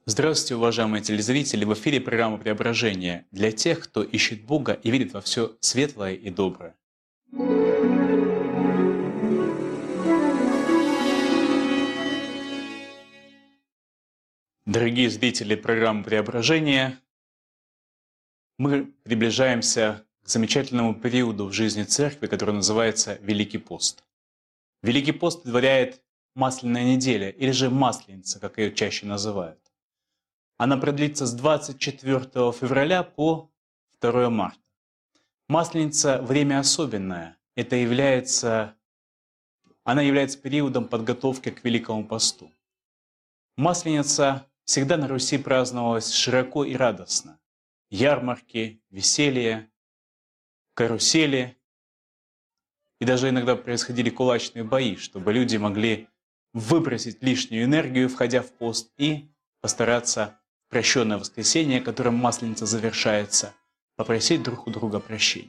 Здравствуйте, уважаемые телезрители! В эфире программа «Преображение» для тех, кто ищет Бога и верит во все светлое и доброе. Дорогие зрители программы «Преображение», мы приближаемся к замечательному периоду в жизни Церкви, который называется Великий пост. Великий пост предваряет Масляная неделя, или же Масленица, как ее чаще называют. Она продлится с 24 февраля по 2 марта. Масленица – время особенное. Она является периодом подготовки к Великому посту. Масленица всегда на Руси праздновалась широко и радостно. Ярмарки, веселье, карусели. И даже иногда происходили кулачные бои, чтобы люди могли выбросить лишнюю энергию, входя в пост, и постараться в прощенное воскресенье, которым Масленица завершается, попросить друг у друга прощения.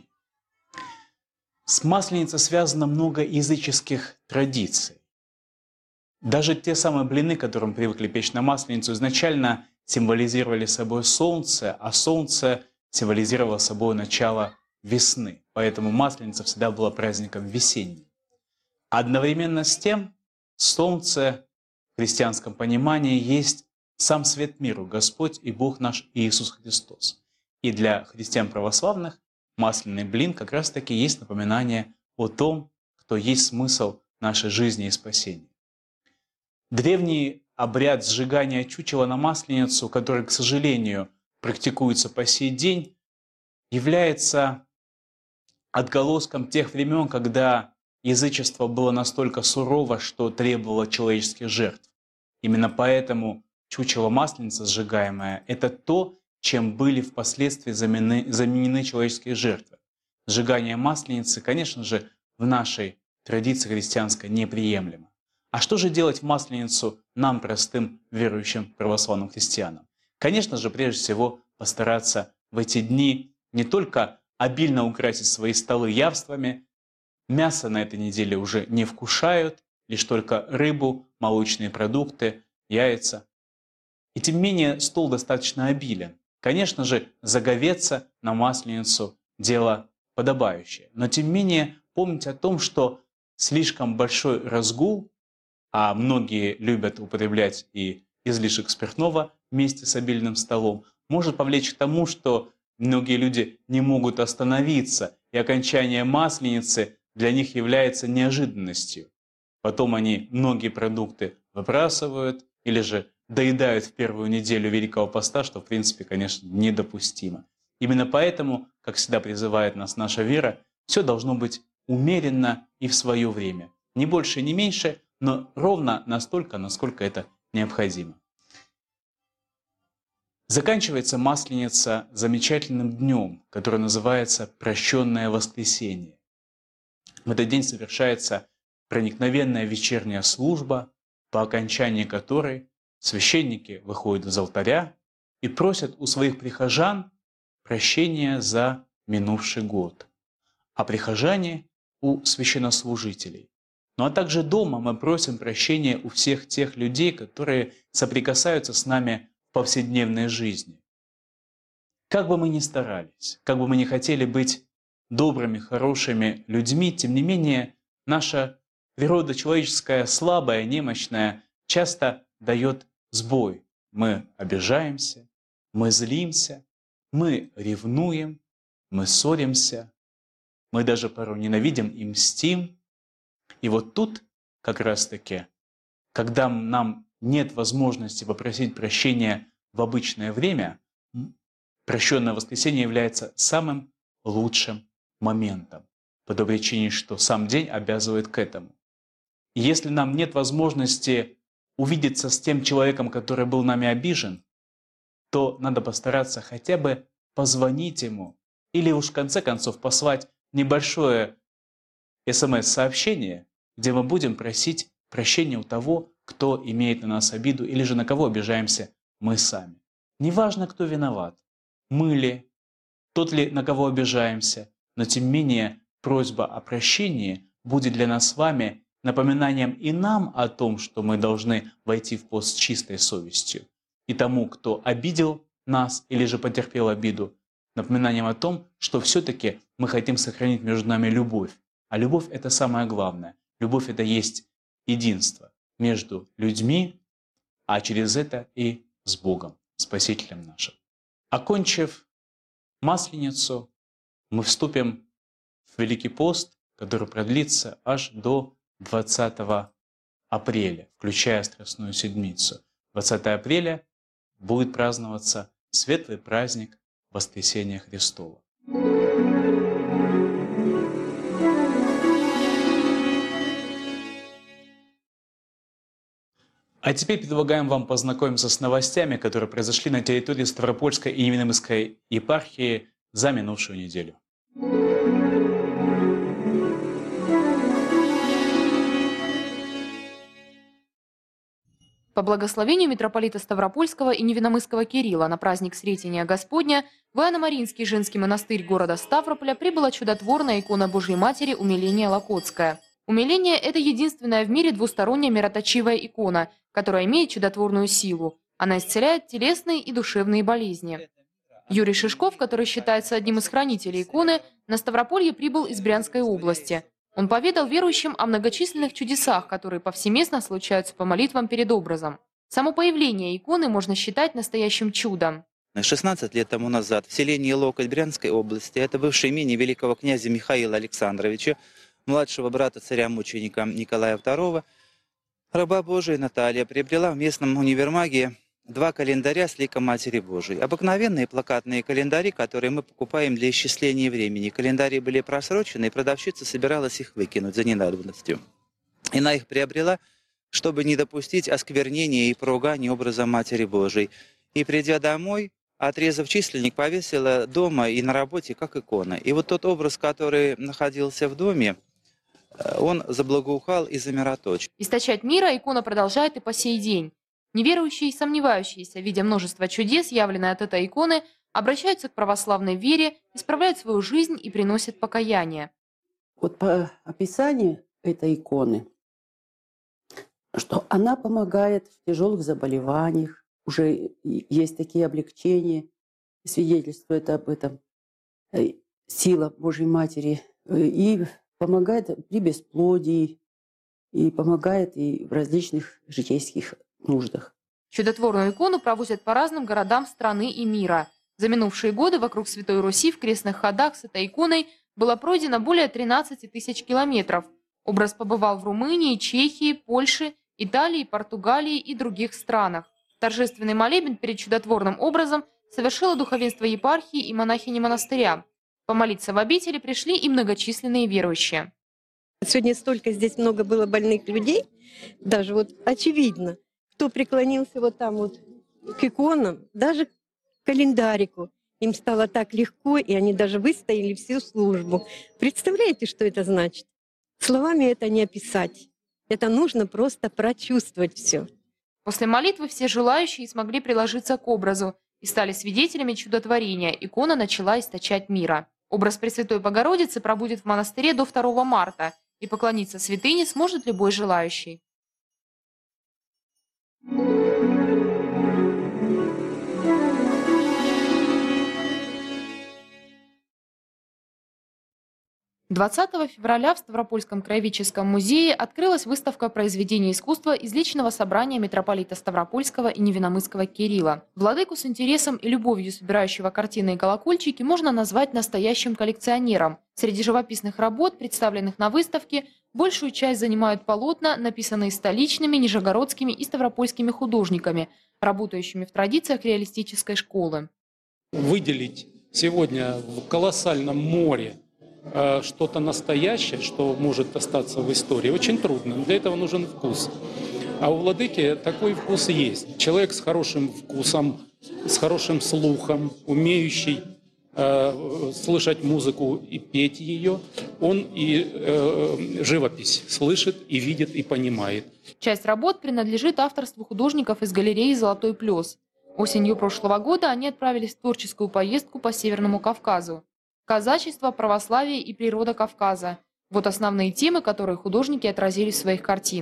С Масленицей связано много языческих традиций. Даже те самые блины, которым привыкли печь на Масленицу, изначально символизировали собой солнце, а солнце символизировало собой начало весны. Поэтому Масленица всегда была праздником весенним. Одновременно с тем, солнце в христианском понимании есть сам свет миру, Господь и Бог наш Иисус Христос. И для христиан православных масляный блин как раз-таки есть напоминание о том, кто есть смысл нашей жизни и спасения. Древний обряд сжигания чучела на Масленицу, который, к сожалению, практикуется по сей день, является отголоском тех времен, когда язычество было настолько сурово, что требовало человеческих жертв. Именно поэтому чучело Масленицы сжигаемое – это то, чем были впоследствии заменены человеческие жертвы. Сжигание Масленицы, конечно же, в нашей традиции христианской неприемлемо. А что же делать в Масленицу нам, простым верующим православным христианам? Конечно же, прежде всего постараться в эти дни не только обильно украсить свои столы явствами, мясо на этой неделе уже не вкушают, лишь только рыбу, молочные продукты, яйца. И тем не менее стол достаточно обилен. Конечно же, заговеться на Масленицу – дело подобающее. Но тем не менее помните о том, что слишком большой разгул, а многие любят употреблять и излишек спиртного вместе с обильным столом, может повлечь к тому, что многие люди не могут остановиться, и окончание Масленицы для них является неожиданностью. Потом они многие продукты выбрасывают или же доедают в первую неделю Великого Поста, что, в принципе, конечно, недопустимо. Именно поэтому, как всегда призывает нас наша вера, все должно быть умеренно и в свое время. Не больше, не меньше, но ровно настолько, насколько это необходимо. Заканчивается Масленица замечательным днем, который называется «Прощенное воскресенье». В этот день совершается проникновенная вечерняя служба, по окончании которой священники выходят из алтаря и просят у своих прихожан прощения за минувший год, а прихожане у священнослужителей. Ну а также дома мы просим прощения у всех тех людей, которые соприкасаются с нами в повседневной жизни. Как бы мы ни старались, как бы мы ни хотели быть добрыми, хорошими людьми, тем не менее наша природа человеческая слабая, немощная, часто дает сбой. Мы обижаемся, мы злимся, мы ревнуем, мы ссоримся, мы даже порой ненавидим и мстим. И вот тут как раз-таки, когда нам нет возможности попросить прощения в обычное время, прощенное воскресенье является самым лучшим моментом, по той причине, что сам день обязывает к этому. И если нам нет возможности увидеться с тем человеком, который был нами обижен, то надо постараться хотя бы позвонить ему или уж в конце концов послать небольшое СМС-сообщение, где мы будем просить прощения у того, кто имеет на нас обиду или же на кого обижаемся мы сами. Неважно, кто виноват, мы ли, тот ли, на кого обижаемся, но тем не менее просьба о прощении будет для нас с вами напоминанием и нам о том, что мы должны войти в пост с чистой совестью, и тому, кто обидел нас или же потерпел обиду, напоминанием о том, что все-таки мы хотим сохранить между нами любовь. А любовь – это самое главное. Любовь – это есть единство между людьми, а через это и с Богом, Спасителем нашим. Окончив Масленицу, мы вступим в Великий пост, который продлится аж до 20 апреля, включая Страстную Седмицу. 20 апреля будет праздноваться светлый праздник Воскресения Христова. А теперь предлагаем вам познакомиться с новостями, которые произошли на территории Ставропольской и Невиномысской епархии за минувшую неделю. По благословению митрополита Ставропольского и Невиномысского Кирилла на праздник Сретения Господня в Иоанно-Маринский женский монастырь города Ставрополя прибыла чудотворная икона Божьей Матери Умиления Локотская. Умиление – это единственная в мире двусторонняя мироточивая икона, которая имеет чудотворную силу. Она исцеляет телесные и душевные болезни. Юрий Шишков, который считается одним из хранителей иконы, на Ставрополье прибыл из Брянской области. Он поведал верующим о многочисленных чудесах, которые повсеместно случаются по молитвам перед образом. Само появление иконы можно считать настоящим чудом. 16 лет тому назад в селении Локоть Брянской области, это бывшее имение великого князя Михаила Александровича, младшего брата царя-мученика Николая II, раба Божия Наталья приобрела в местном универмаге 2 календаря с ликом Матери Божией. Обыкновенные плакатные календари, которые мы покупаем для исчисления времени. Календари были просрочены, и продавщица собиралась их выкинуть за ненадобностью. И она их приобрела, чтобы не допустить осквернения и поругания образа Матери Божией. И придя домой, отрезав численник, повесила дома и на работе как икона. И вот тот образ, который находился в доме, он заблагоухал и замироточил. Источать мира икона продолжает и по сей день. Неверующие и сомневающиеся, видя множество чудес, явленные от этой иконы, обращаются к православной вере, исправляют свою жизнь и приносят покаяние. Вот по описанию этой иконы, что она помогает в тяжелых заболеваниях, уже есть такие облегчения, свидетельствует об этом сила Божьей Матери, и помогает при бесплодии, и помогает и в различных житейских нуждах. Чудотворную икону провозят по разным городам страны и мира. За минувшие годы вокруг Святой Руси в крестных ходах с этой иконой было пройдено более 13 тысяч километров. Образ побывал в Румынии, Чехии, Польше, Италии, Португалии и других странах. Торжественный молебен перед чудотворным образом совершило духовенство епархии и монахини монастыря. Помолиться в обители пришли и многочисленные верующие. Сегодня столько здесь много было больных людей, даже вот очевидно, кто преклонился вот там вот к иконам, даже к календарику. Им стало так легко, и они даже выстояли всю службу. Представляете, что это значит? Словами это не описать. Это нужно просто прочувствовать все. После молитвы все желающие смогли приложиться к образу и стали свидетелями чудотворения. Икона начала источать мира. Образ Пресвятой Богородицы пробудет в монастыре до 2 марта, и поклониться святыне сможет любой желающий. «20 февраля в Ставропольском краеведческом музее открылась выставка произведений искусства из личного собрания митрополита Ставропольского и Невиномысского Кирилла. Владыку с интересом и любовью собирающего картины и колокольчики можно назвать настоящим коллекционером. Среди живописных работ, представленных на выставке, большую часть занимают полотна, написанные столичными, нижегородскими и ставропольскими художниками, работающими в традициях реалистической школы. Выделить сегодня в колоссальном море что-то настоящее, что может остаться в истории, очень трудно. Для этого нужен вкус. А у владыки такой вкус есть. Человек с хорошим вкусом, с хорошим слухом, умеющий слышать музыку и петь ее, он и живопись слышит, и видит, и понимает. Часть работ принадлежит авторству художников из галереи «Золотой плес». Осенью прошлого года они отправились в творческую поездку по Северному Кавказу. Казачество, православие и природа Кавказа. Вот основные темы, которые художники отразили в своих картинах.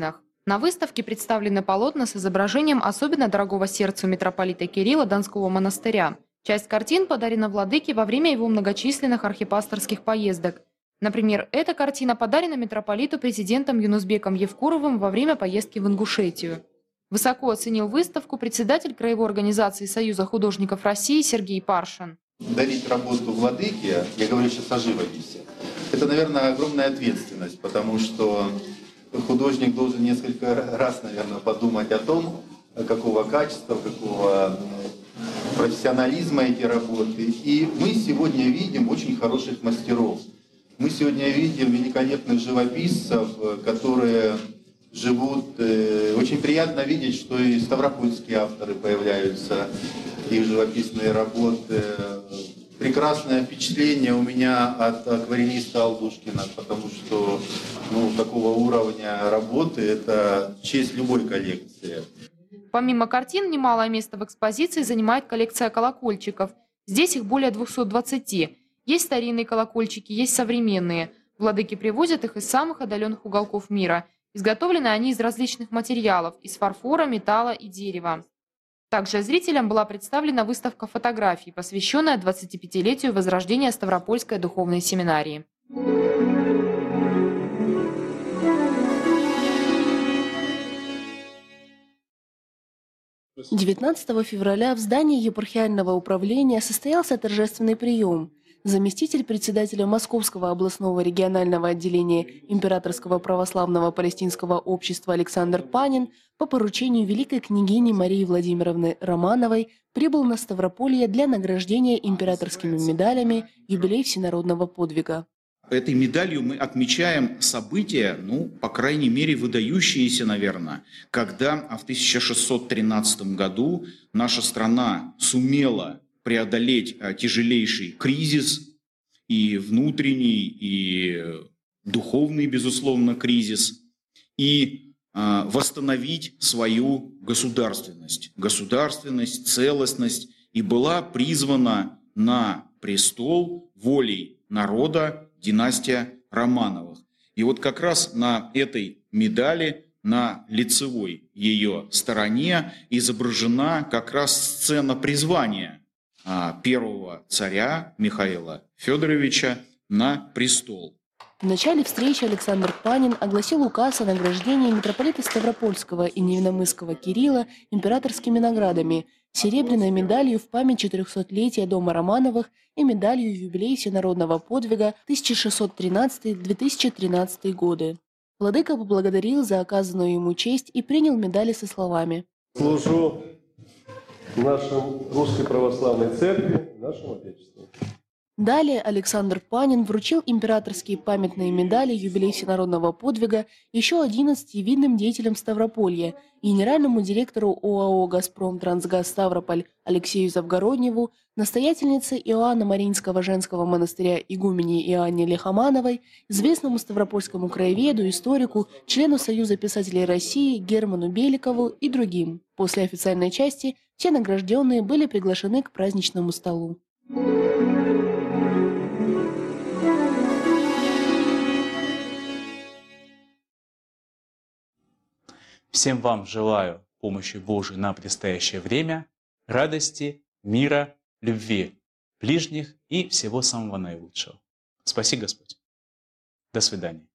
На выставке представлены полотна с изображением особенно дорогого сердцу митрополита Кирилла Донского монастыря. Часть картин подарена владыке во время его многочисленных архипасторских поездок. Например, эта картина подарена митрополиту президентом Юнусбеком Евкуровым во время поездки в Ингушетию. Высоко оценил выставку председатель Краевой организации Союза художников России Сергей Паршин. Дарить работу владыке, я говорю сейчас о живописи, это, наверное, огромная ответственность, потому что художник должен несколько раз, наверное, подумать о том, какого качества, какого профессионализма эти работы. И мы сегодня видим очень хороших мастеров. Мы сегодня видим великолепных живописцев, которые живут. Очень приятно видеть, что и ставропольские авторы появляются, их живописные работы. Прекрасное впечатление у меня от акварелиста Алдушкина, потому что такого уровня работы – это честь любой коллекции. Помимо картин, немалое место в экспозиции занимает коллекция колокольчиков. Здесь их более 220. Есть старинные колокольчики, есть современные. Владыки привозят их из самых отдаленных уголков мира. Изготовлены они из различных материалов – из фарфора, металла и дерева. Также зрителям была представлена выставка фотографий, посвященная 25-летию возрождения Ставропольской духовной семинарии. 19 февраля в здании епархиального управления состоялся торжественный прием. Заместитель председателя Московского областного регионального отделения Императорского православного палестинского общества Александр Панин по поручению великой княгини Марии Владимировны Романовой прибыл на Ставрополье для награждения императорскими медалями юбилей всенародного подвига. Этой медалью мы отмечаем события, по крайней мере, выдающиеся, наверное, когда в 1613 году наша страна сумела преодолеть тяжелейший кризис, и внутренний, и духовный, безусловно, кризис, и восстановить свою государственность, целостность, и была призвана на престол волей народа династия Романовых. И вот как раз на этой медали, на лицевой ее стороне, изображена как раз сцена призвания первого царя Михаила Федоровича на престол. В начале встречи Александр Панин огласил указ о награждении митрополита Ставропольского и Невиномысского Кирилла императорскими наградами, серебряной медалью в память 400-летия дома Романовых и медалью в юбилей всенародного подвига 1613-2013 годы. Владыка поблагодарил за оказанную ему честь и принял медали со словами: «Служу нашей русской православной церкви, нашему Отечеству». Далее Александр Панин вручил императорские памятные медали юбилей всенародного подвига еще 11 видным деятелям Ставрополья, генеральному директору ОАО «Газпром Трансгаз Ставрополь» Алексею Завгородневу, настоятельнице Иоанна-Марийского женского монастыря игумене Иоанне Лихомановой, известному ставропольскому краеведу, историку, члену Союза писателей России Герману Беликову и другим. После официальной части все награжденные были приглашены к праздничному столу. Всем вам желаю помощи Божией на предстоящее время, радости, мира, любви ближних и всего самого наилучшего. Спаси Господь. До свидания.